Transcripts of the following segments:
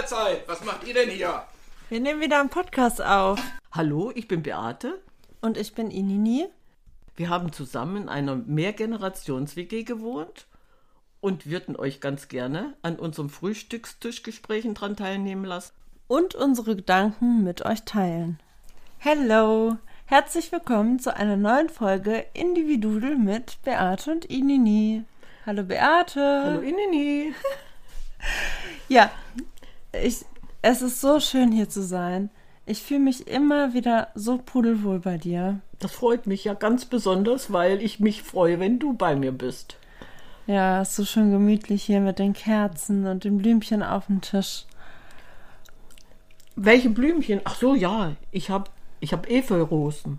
Mahlzeit! Was macht ihr denn hier? Wir nehmen wieder einen Podcast auf. Hallo, ich bin Beate. Und ich bin Inini. Wir haben zusammen in einer Mehrgenerations-WG gewohnt und würden euch ganz gerne an unserem Frühstückstischgesprächen dran teilnehmen lassen. Und unsere Gedanken mit euch teilen. Hello! Herzlich willkommen zu einer neuen Folge Individudel mit Beate und Inini. Hallo Beate! Hallo Inini! Ja, es ist so schön hier zu sein. Ich fühle mich immer wieder so pudelwohl bei dir. Das freut mich ja ganz besonders, weil ich mich freue, wenn du bei mir bist. Ja, es ist so schön gemütlich hier mit den Kerzen und den Blümchen auf dem Tisch. Welche Blümchen? Ach so, ja, ich hab Efeurosen.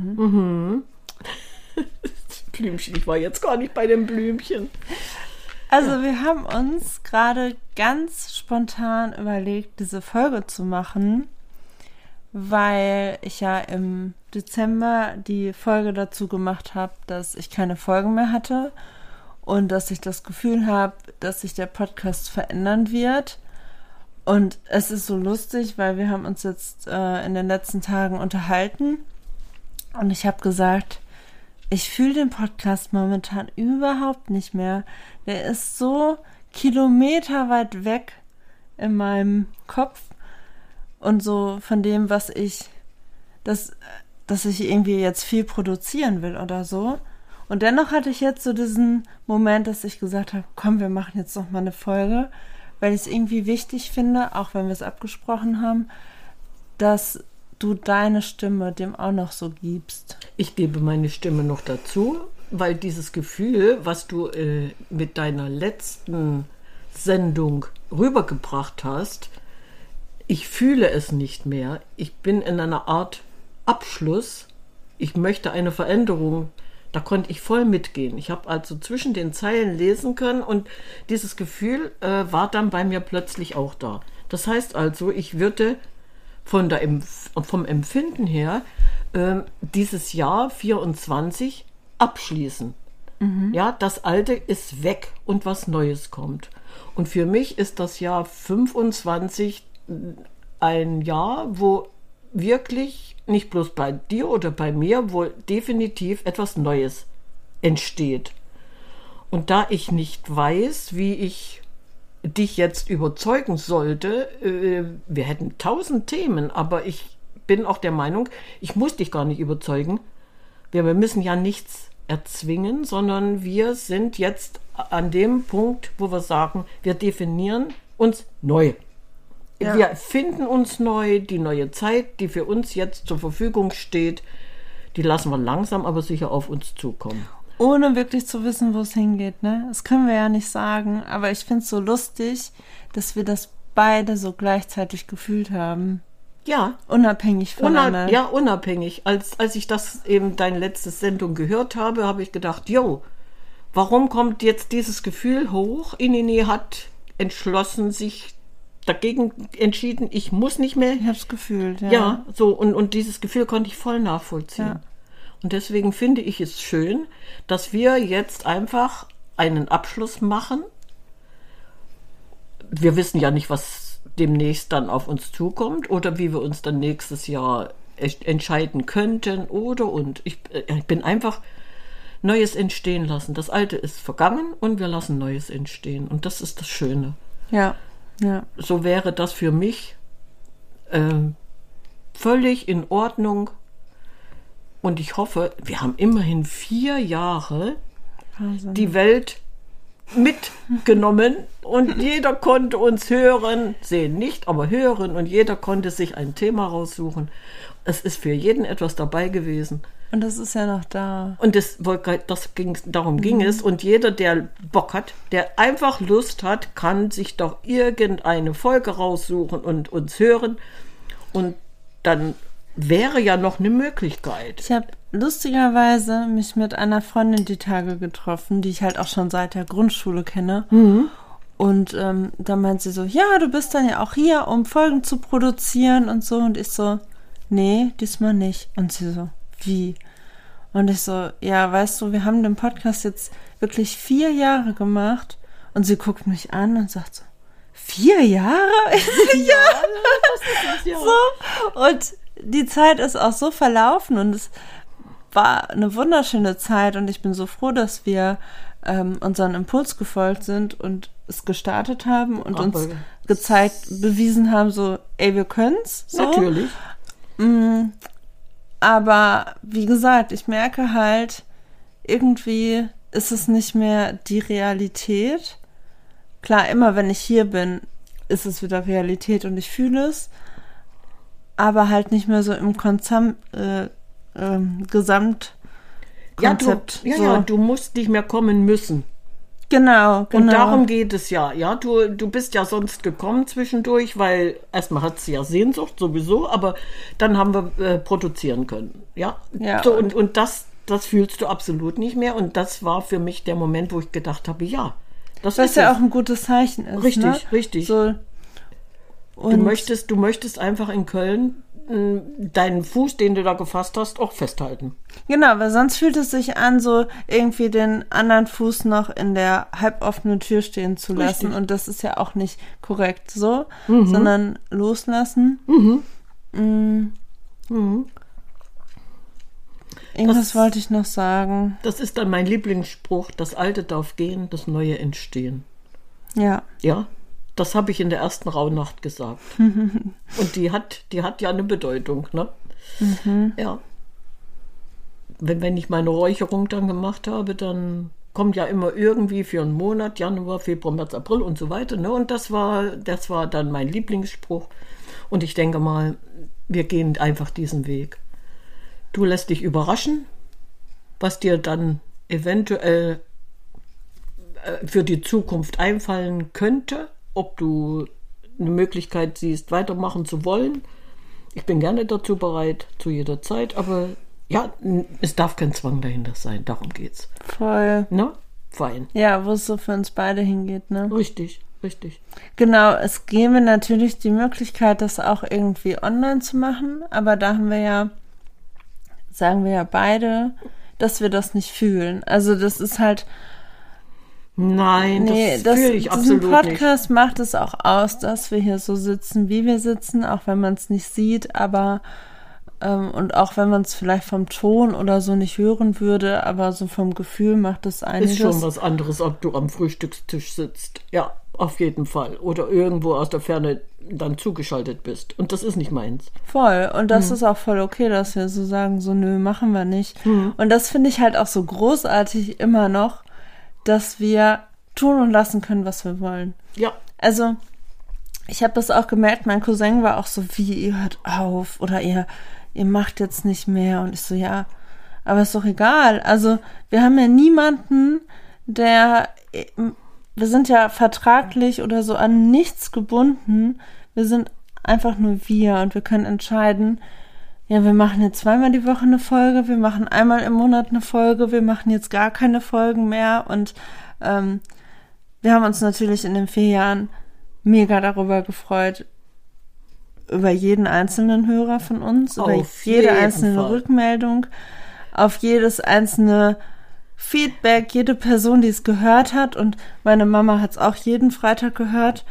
Blümchen, ich war jetzt gar nicht bei den Blümchen. Also wir haben uns gerade ganz spontan überlegt, diese Folge zu machen, weil ich ja im Dezember die Folge dazu gemacht habe, dass ich keine Folgen mehr hatte und dass ich das Gefühl habe, dass sich der Podcast verändern wird. Und es ist so lustig, weil wir haben uns jetzt in den letzten Tagen unterhalten und ich habe gesagt, ich fühle den Podcast momentan überhaupt nicht mehr. Der ist so kilometerweit weg in meinem Kopf und so von dem, dass ich irgendwie jetzt viel produzieren will oder so. Und dennoch hatte ich jetzt so diesen Moment, dass ich gesagt habe, komm, wir machen jetzt noch mal eine Folge, weil ich es irgendwie wichtig finde, auch wenn wir es abgesprochen haben, dass du deine Stimme dem auch noch so gibst. Ich gebe meine Stimme noch dazu, weil dieses Gefühl, was du mit deiner letzten Sendung rübergebracht hast, ich fühle es nicht mehr. Ich bin in einer Art Abschluss. Ich möchte eine Veränderung. Da konnte ich voll mitgehen. Ich habe also zwischen den Zeilen lesen können und dieses Gefühl war dann bei mir plötzlich auch da. Das heißt also, ich würde vom Empfinden her dieses Jahr 24 abschließen. Ja, das Alte ist weg und was Neues kommt. Und für mich ist das Jahr 25 ein Jahr, wo wirklich nicht bloß bei dir oder bei mir, wo definitiv etwas Neues entsteht. Und da ich nicht weiß, wie ich dich jetzt überzeugen sollte, wir hätten 1000 Themen, aber ich bin auch der Meinung, ich muss dich gar nicht überzeugen. Wir müssen ja nichts erzwingen, sondern wir sind jetzt an dem Punkt, wo wir sagen, wir definieren uns neu. Ja. Wir finden uns neu, die neue Zeit, die für uns jetzt zur Verfügung steht, die lassen wir langsam, aber sicher auf uns zukommen. Ohne wirklich zu wissen, wo es hingeht, ne? Das können wir ja nicht sagen, aber ich finde es so lustig, dass wir das beide so gleichzeitig gefühlt haben. Ja. Unabhängig voneinander. Unabhängig. Als ich das eben deine letzte Sendung gehört habe, habe ich gedacht, warum kommt jetzt dieses Gefühl hoch? Inini hat entschlossen, sich dagegen entschieden, ich muss nicht mehr. Ich habe es gefühlt, ja. Ja, so, und dieses Gefühl konnte ich voll nachvollziehen. Ja. Und deswegen finde ich es schön, dass wir jetzt einfach einen Abschluss machen. Wir wissen ja nicht, was demnächst dann auf uns zukommt oder wie wir uns dann nächstes Jahr entscheiden könnten und. Ich bin einfach Neues entstehen lassen. Das Alte ist vergangen und wir lassen Neues entstehen. Und das ist das Schöne. Ja. Ja. So wäre das für mich völlig in Ordnung. Und ich hoffe, wir haben immerhin 4 Jahre die Welt mitgenommen und jeder konnte uns hören, sehen nicht, aber hören und jeder konnte sich ein Thema raussuchen. Es ist für jeden etwas dabei gewesen. Und das ist ja noch da. Und darum ging es. Und jeder, der Bock hat, der einfach Lust hat, kann sich doch irgendeine Folge raussuchen und uns hören. Und dann wäre ja noch eine Möglichkeit. Ich habe lustigerweise mich mit einer Freundin die Tage getroffen, die ich halt auch schon seit der Grundschule kenne. Und da meint sie so, ja, du bist dann ja auch hier, um Folgen zu produzieren und so. Und ich so, nee, diesmal nicht. Und sie so, wie? Und ich so, ja, weißt du, wir haben den Podcast jetzt wirklich 4 Jahre gemacht. Und sie guckt mich an und sagt so, 4 Jahre? Ja, das ist es, ja. So. Und die Zeit ist auch so verlaufen und es war eine wunderschöne Zeit und ich bin so froh, dass wir unseren Impuls gefolgt sind und es gestartet haben und uns bewiesen haben, so, ey, wir können's. So. Natürlich. Aber wie gesagt, ich merke halt, irgendwie ist es nicht mehr die Realität. Klar, immer wenn ich hier bin, ist es wieder Realität und ich fühle es. Aber halt nicht mehr so im Gesamtkonzept. Ja, du musst nicht mehr kommen müssen. Genau. Und darum geht es ja. Ja, du bist ja sonst gekommen zwischendurch, weil erstmal hat sie ja Sehnsucht sowieso, aber dann haben wir produzieren können. Ja. So, und das fühlst du absolut nicht mehr. Und das war für mich der Moment, wo ich gedacht habe, ja. Das was ja auch ein gutes Zeichen ist. Richtig, ne? richtig. So, du möchtest einfach in Köln deinen Fuß, den du da gefasst hast, auch festhalten. Genau, weil sonst fühlt es sich an, so irgendwie den anderen Fuß noch in der halboffenen Tür stehen zu lassen. Richtig. Und das ist ja auch nicht korrekt so, sondern loslassen. Irgendwas wollte ich noch sagen. Das ist dann mein Lieblingsspruch, das Alte darf gehen, das Neue entstehen. Ja. Ja, das habe ich in der ersten Rauhnacht gesagt. Und die hat ja eine Bedeutung, ne? Ja. Wenn ich meine Räucherung dann gemacht habe, dann kommt ja immer irgendwie für einen Monat, Januar, Februar, März, April und so weiter, ne? Und das war dann mein Lieblingsspruch. Und ich denke mal, wir gehen einfach diesen Weg. Du lässt dich überraschen, was dir dann eventuell für die Zukunft einfallen könnte, ob du eine Möglichkeit siehst, weitermachen zu wollen. Ich bin gerne dazu bereit, zu jeder Zeit, aber ja, es darf kein Zwang dahinter sein, darum geht's. Voll. Ne? Fein. Ja, wo es so für uns beide hingeht, ne? Richtig. Genau, es gäbe natürlich die Möglichkeit, das auch irgendwie online zu machen, aber da haben wir ja, sagen wir ja beide, dass wir das nicht fühlen. Also das ist halt... Nein, das fühle ich absolut nicht. Diesen Podcast macht es auch aus, dass wir hier so sitzen, wie wir sitzen, auch wenn man es nicht sieht, aber und auch wenn man es vielleicht vom Ton oder so nicht hören würde, aber so vom Gefühl macht es einiges. Ist schon was anderes, ob du am Frühstückstisch sitzt. Ja, auf jeden Fall. Oder irgendwo aus der Ferne dann zugeschaltet bist. Und das ist nicht meins. Voll. Und das ist auch voll okay, dass wir so sagen, so nö, machen wir nicht. Und das finde ich halt auch so großartig immer noch, dass wir tun und lassen können, was wir wollen. Ja. Also, ich habe das auch gemerkt, mein Cousin war auch so, wie, ihr hört auf oder ihr macht jetzt nicht mehr. Und ich so, ja, aber ist doch egal. Also, wir haben ja niemanden, wir sind ja vertraglich oder so an nichts gebunden. Wir sind einfach nur wir und wir können entscheiden, ja, wir machen jetzt 2-mal die Woche eine Folge, wir machen einmal im Monat eine Folge, wir machen jetzt gar keine Folgen mehr und wir haben uns natürlich in den 4 Jahren mega darüber gefreut, über jeden einzelnen Hörer von uns, über jede einzelne Rückmeldung, auf jedes einzelne Feedback, jede Person, die es gehört hat und meine Mama hat es auch jeden Freitag gehört.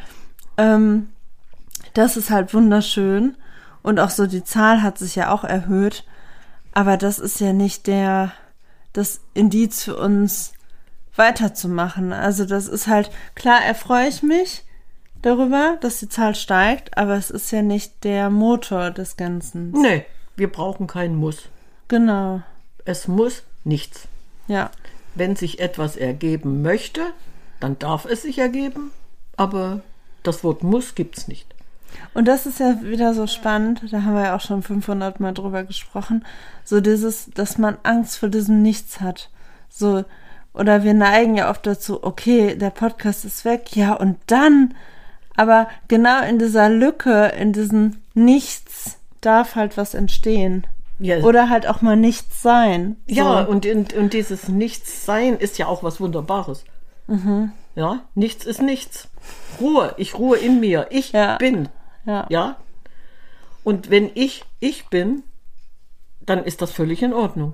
Das ist halt wunderschön. Und auch so die Zahl hat sich ja auch erhöht. Aber das ist ja nicht das Indiz für uns weiterzumachen. Also das ist halt, klar erfreue ich mich darüber, dass die Zahl steigt, aber es ist ja nicht der Motor des Ganzen. Nee, wir brauchen keinen Muss. Genau. Es muss nichts. Ja. Wenn sich etwas ergeben möchte, dann darf es sich ergeben, aber das Wort muss gibt's nicht. Und das ist ja wieder so spannend, da haben wir ja auch schon 500 Mal drüber gesprochen, so dieses, dass man Angst vor diesem Nichts hat. So, oder wir neigen ja oft dazu, okay, der Podcast ist weg, ja, und dann, aber genau in dieser Lücke, in diesem Nichts darf halt was entstehen. Ja. Oder halt auch mal nichts sein. So. Ja, und dieses Nichts-Sein ist ja auch was Wunderbares. Ja, nichts ist nichts. Ruhe, ich ruhe in mir. Ich bin. Ja. Und wenn ich bin, dann ist das völlig in Ordnung.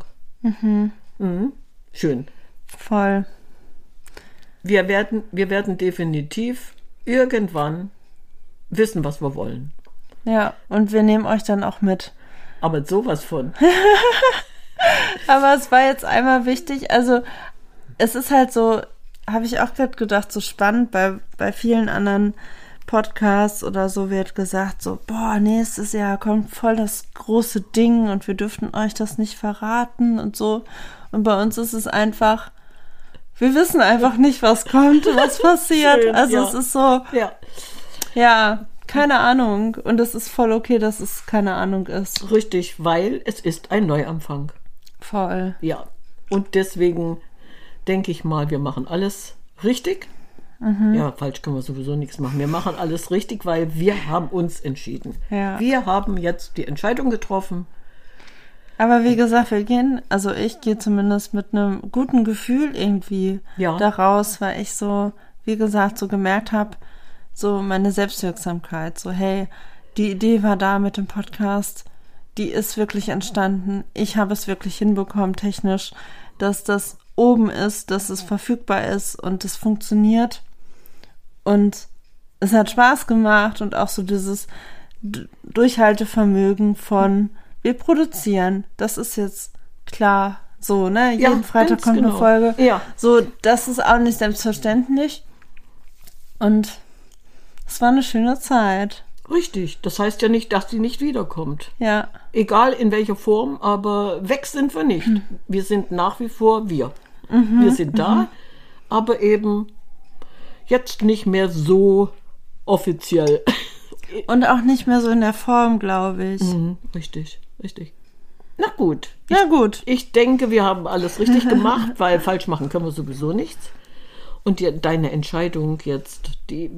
Schön. Voll. Wir werden definitiv irgendwann wissen, was wir wollen. Ja, und wir nehmen euch dann auch mit. Aber sowas von. Aber es war jetzt einmal wichtig, also es ist halt so, habe ich auch gerade gedacht, so spannend, bei vielen anderen Podcasts oder so wird gesagt, so, boah, nächstes Jahr kommt voll das große Ding und wir dürften euch das nicht verraten und so. Und bei uns ist es einfach, wir wissen einfach nicht, was kommt, was passiert. Schön, also ja. es ist so, ja, keine Ahnung. Und es ist voll okay, dass es keine Ahnung ist. Richtig, weil es ist ein Neuanfang. Voll. Ja, und deswegen denke ich mal, wir machen alles richtig. Ja, falsch können wir sowieso nichts machen. Wir machen alles richtig, weil wir haben uns entschieden. Ja. Wir haben jetzt die Entscheidung getroffen. Aber wie gesagt, ich gehe zumindest mit einem guten Gefühl irgendwie daraus, weil ich so, wie gesagt, so gemerkt habe, so meine Selbstwirksamkeit, so hey, die Idee war da mit dem Podcast, die ist wirklich entstanden, ich habe es wirklich hinbekommen technisch, dass das oben ist, dass es verfügbar ist und es funktioniert und es hat Spaß gemacht und auch so dieses Durchhaltevermögen von wir produzieren, das ist jetzt klar so, ne, jeden Freitag kommt eine Folge, so, das ist auch nicht selbstverständlich und es war eine schöne Zeit. Richtig, das heißt ja nicht, dass sie nicht wiederkommt. Ja. Egal in welcher Form, aber weg sind wir nicht. Wir sind nach wie vor wir. Wir sind da, aber eben jetzt nicht mehr so offiziell. Und auch nicht mehr so in der Form, glaube ich. Richtig. Na gut. Na gut. Ich denke, wir haben alles richtig gemacht, weil falsch machen können wir sowieso nichts. Und deine Entscheidung jetzt,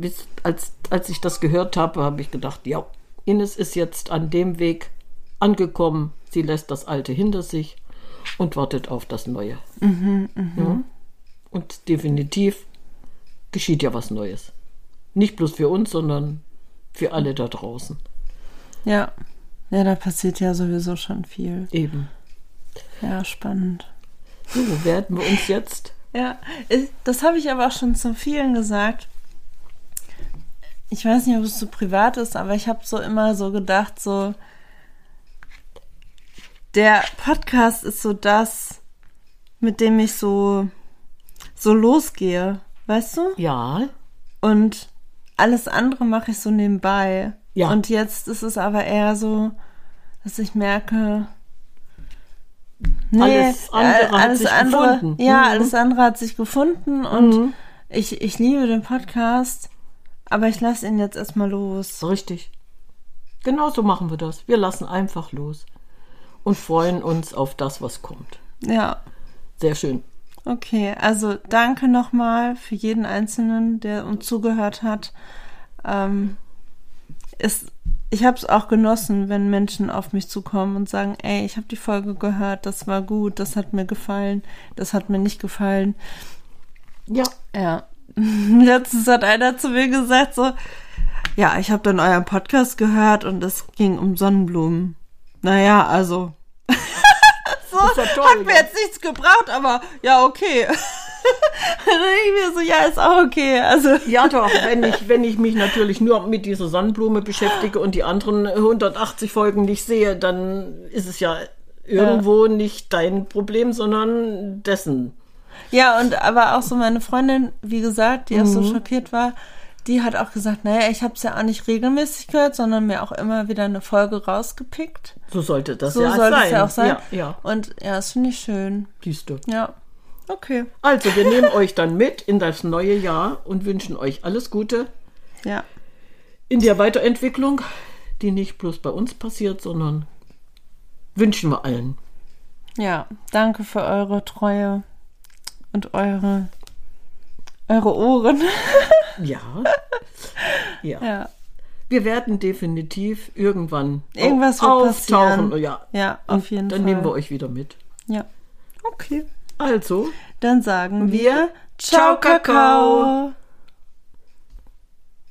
als ich das gehört habe, habe ich gedacht, ja, Ines ist jetzt an dem Weg angekommen. Sie lässt das Alte hinter sich und wartet auf das Neue. Ja? Und definitiv geschieht ja was Neues. Nicht bloß für uns, sondern für alle da draußen. Ja, da passiert ja sowieso schon viel. Eben. Ja, spannend. So, werden wir uns jetzt... Ja, das habe ich aber auch schon zu vielen gesagt. Ich weiß nicht, ob es so privat ist, aber ich habe so immer so gedacht, so der Podcast ist so das, mit dem ich so losgehe, weißt du? Ja. Und alles andere mache ich so nebenbei. Ja. Und jetzt ist es aber eher so, dass ich merke, nee, alles andere gefunden. Ja, alles andere hat sich gefunden und ich liebe den Podcast, aber ich lasse ihn jetzt erstmal los. Richtig. Genau so machen wir das. Wir lassen einfach los und freuen uns auf das, was kommt. Ja. Sehr schön. Okay, also danke nochmal für jeden Einzelnen, der uns zugehört hat. Ich habe es auch genossen, wenn Menschen auf mich zukommen und sagen, ey, ich habe die Folge gehört, das war gut, das hat mir gefallen, das hat mir nicht gefallen. Ja. Letztens hat einer zu mir gesagt so, ja, ich habe dann euren Podcast gehört und es ging um Sonnenblumen. Naja, also so, hat mir jetzt nichts gebracht, aber ja, okay. Dann denke ich mir so, ja, ist auch okay. Also. Ja doch, wenn ich mich natürlich nur mit dieser Sonnenblume beschäftige und die anderen 180 Folgen nicht sehe, dann ist es ja irgendwo nicht dein Problem, sondern dessen. Ja, und aber auch so meine Freundin, wie gesagt, die auch so schockiert war, die hat auch gesagt, naja, ich habe es ja auch nicht regelmäßig gehört, sondern mir auch immer wieder eine Folge rausgepickt. So sollte das so ja sollte sein. Es ja auch sein. Ja. Und ja, das finde ich schön. Siehst du. Ja, okay. Also, wir nehmen euch dann mit in das neue Jahr und wünschen euch alles Gute. Ja. In der Weiterentwicklung, die nicht bloß bei uns passiert, sondern wünschen wir allen. Ja, danke für eure Treue und eure Ohren. Ja. Wir werden definitiv irgendwann irgendwas wird auftauchen. Passieren. Ja, auf jeden Fall. Dann nehmen wir euch wieder mit. Ja. Okay. Also. Dann sagen wir Ciao, Kakao.